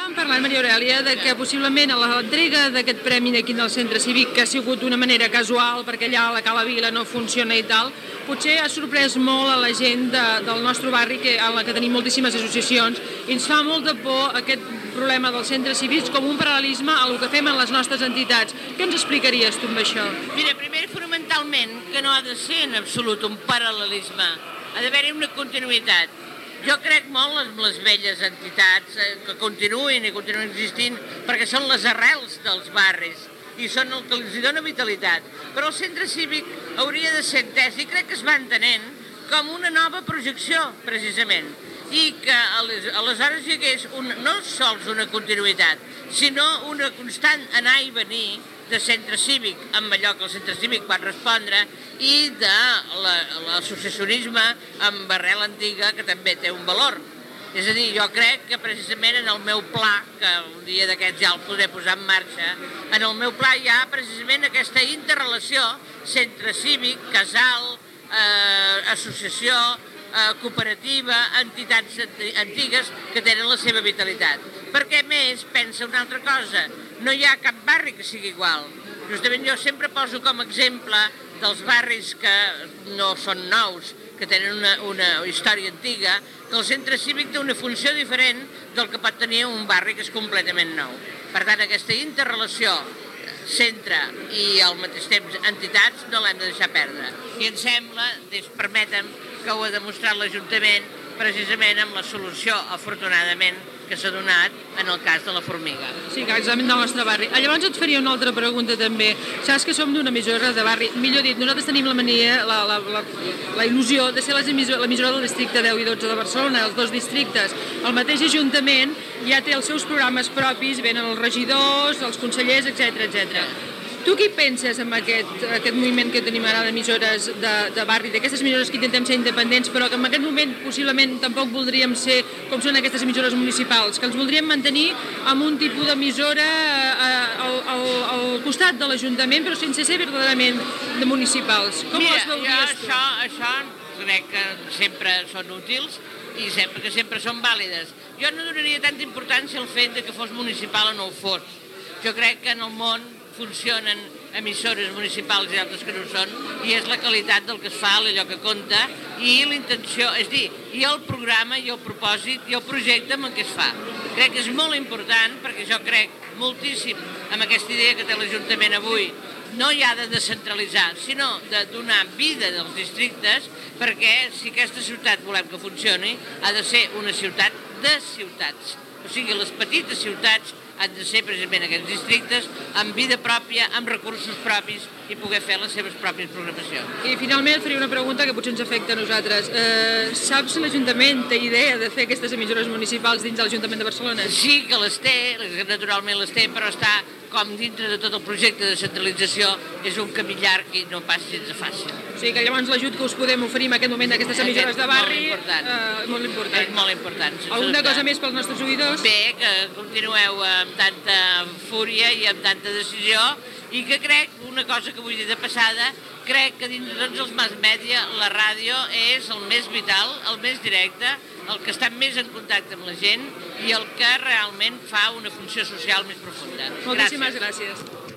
estàvem parlant, Maria Aurèlia, que possiblement a l'entrega d'aquest premi aquí del Centre Cívic, que ha sigut d'una manera casual, perquè allà a la Cala Vila no funciona i tal, potser ha sorprès molt a la gent del nostre barri, en la que tenim moltíssimes associacions, i ens fa molta por aquest problema dels centres cívics com un paral·lelisme a el que fem en les nostres entitats. Què ens explicaries tu amb això? Mira, primer, fonamentalment, que no ha de ser en absolut un paral·lelisme, ha d'haver-hi una continuïtat. Jo crec molt en les velles entitats que continuïn i continuen existint perquè són les arrels dels barris i són el que els dona vitalitat. Però el centre cívic hauria de ser entès i crec que es va entenent com una nova projecció, precisament, i que aleshores hi hagués no sols una continuïtat, sinó una constant anar i venir de centre cívic, amb allò que el centre cívic va respondre, i de l'associacionisme amb arrel antiga, que també té un valor. És a dir, jo crec que precisament en el meu pla, que un dia d'aquests ja el podré posar en marxa, en el meu pla hi ha precisament aquesta interrelació centre cívic, casal, associació, cooperativa, entitats antigues que tenen la seva vitalitat. Perquè, a més, pensa una altra cosa, no hi ha cap barri que sigui igual. Justament jo sempre poso com a exemple dels barris que no són nous, que tenen una història antiga, que el centre cívic té una funció diferent del que pot tenir un barri que és completament nou. Per tant, aquesta interrelació centre i al mateix temps entitats no l'hem de deixar perdre. I em sembla, permetem, que ho ha demostrat l'Ajuntament precisament amb la solució, afortunadament, que s'ha donat en el cas de la Formiga. Sí, exactament del nostre barri. Llavors et faria una altra pregunta també. Saps que som d'una emissora de barri, millor dit, nosaltres tenim la mania, la il·lusió de ser l'emissora del districte 10 i 12 de Barcelona, els dos districtes. El mateix Ajuntament ja té els seus programes propis, venen els regidors, els consellers, etc. Tu què penses amb aquest moviment que tenim ara d'emissores de barri, d'aquestes emissores que intentem ser independents, però que en aquest moment possiblement tampoc voldríem ser com són aquestes emissores municipals, que els voldríem mantenir amb un tipus d'emissora al costat de l'Ajuntament, però sense ser verdaderament de municipals? Com les veuries tu? Això crec que sempre són útils i que sempre són vàlides. Jo no donaria tanta importància al fet que fos municipal o no ho fos. Jo crec que en el món funcionen emissores municipals i altres que no són, i és la qualitat del que es fa, allò que compta, i l'intenció, és dir, i el programa, i el propòsit, i el projecte amb què es fa. Crec que és molt important, perquè jo crec moltíssim amb aquesta idea que té l'Ajuntament avui, no hi ha de descentralitzar, sinó de donar vida dels districtes, perquè si aquesta ciutat volem que funcioni, ha de ser una ciutat de ciutats. O sigui, les petites ciutats han de ser precisament aquests districtes amb vida pròpia, amb recursos propis i poder fer les seves pròpies programacions. I finalment et faria una pregunta que potser ens afecta a nosaltres. Saps si l'Ajuntament té idea de fer aquestes emissores municipals dins de l'Ajuntament de Barcelona? Sí que les té, naturalment les té, però està com dintre de tot el projecte de centralització, és un camí llarg i no pas gens fàcil. O sigui que llavors l'ajut que us podem oferir en aquest moment d'aquestes emissores de barri... Molt important. És molt important. Alguna cosa més pels nostres oïdors? Bé, que continueu amb tanta fúria i amb tanta decisió, i que crec, una cosa que vull dir de passada, crec que dins de tots els mass media la ràdio és el més vital, el més directe, el que està més en contacte amb la gent i el que realment fa una funció social més profunda. Moltíssimes gràcies.